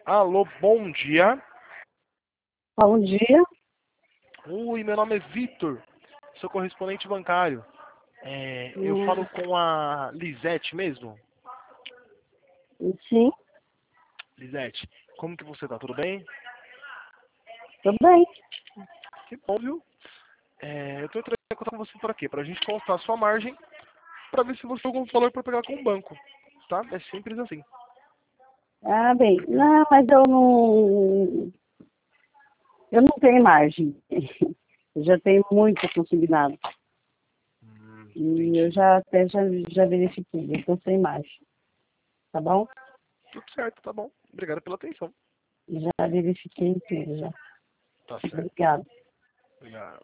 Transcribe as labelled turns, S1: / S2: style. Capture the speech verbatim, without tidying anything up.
S1: Alô, bom dia.
S2: Bom dia.
S1: Oi, meu nome é Vitor, sou correspondente bancário. É, eu
S2: Hum,
S1: falo com a Lisete mesmo?
S2: Sim,
S1: Lisete, como que você tá? Tudo bem?
S2: tudo bem.
S1: Que bom, viu? É, eu tô entrando em contato com você por aqui, pra gente constar a sua margem, pra ver se você tem algum valor pra pegar com o banco, tá? É simples assim.
S2: Ah, bem. Não, mas eu não. Eu não tenho margem. Eu já tenho muito consignado.
S1: Hum,
S2: E eu
S1: entendi.
S2: já até já, já verifiquei. Eu tô sem margem. Tá bom?
S1: Tudo certo, tá bom. Obrigado pela atenção.
S2: Já verifiquei tudo já.
S1: Tá certo.
S2: Obrigada.
S1: Obrigado.